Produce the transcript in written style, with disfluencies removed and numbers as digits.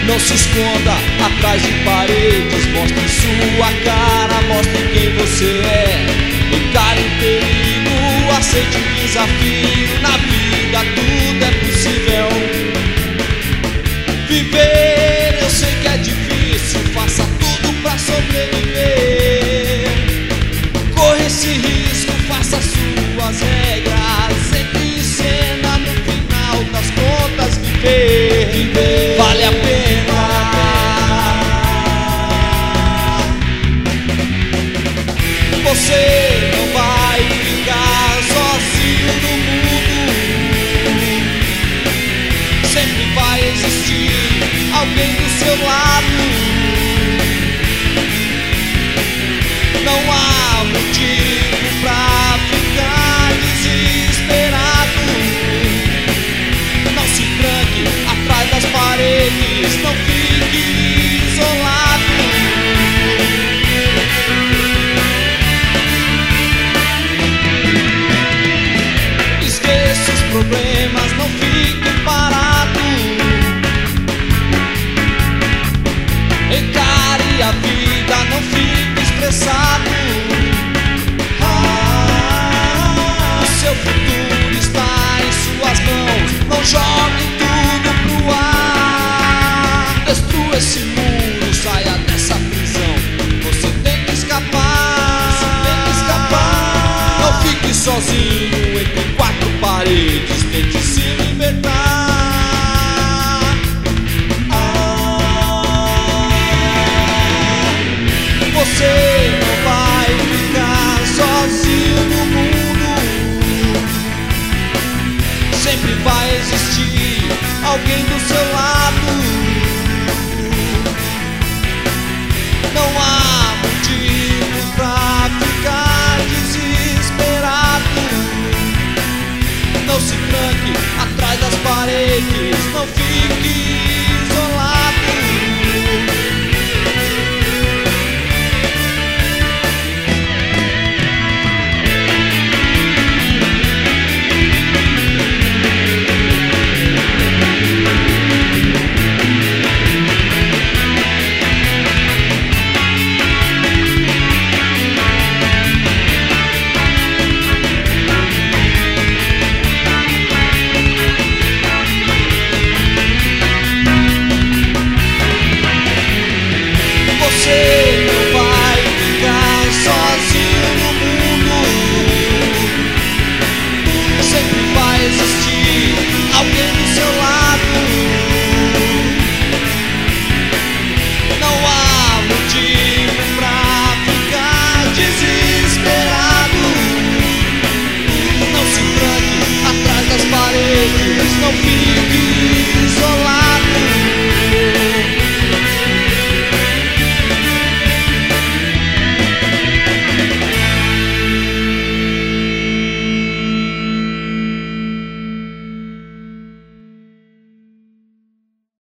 Não se esconda atrás de paredes, mostre sua cara, mostre quem você é. Encare o perigo, aceite o desafio. Na vida tudo é possível. Viver, eu sei que é difícil, faça tudo pra sobreviver. Corre esse risco, faça suas regras, entre em cena, no final das contas viver vale a pena. Você não vai ficar sozinho no mundo. Sempre vai existir alguém do seu lado. Não há motivo pra ficar desesperado. Não se tranque atrás das paredes, não fique isolado. Esqueça os problemas, não fique parado. Encare a vida, não fique estressado. O seu futuro está em suas mãos. Não jogue tudo pro ar. Destrua esse mundo, saia dessa prisão. Você tem que escapar. Você tem que escapar. Não fique sozinho entre quatro paredes. Tente se libertar. Você não vai ficar sozinho no mundo. Sempre vai existir alguém do seu lado.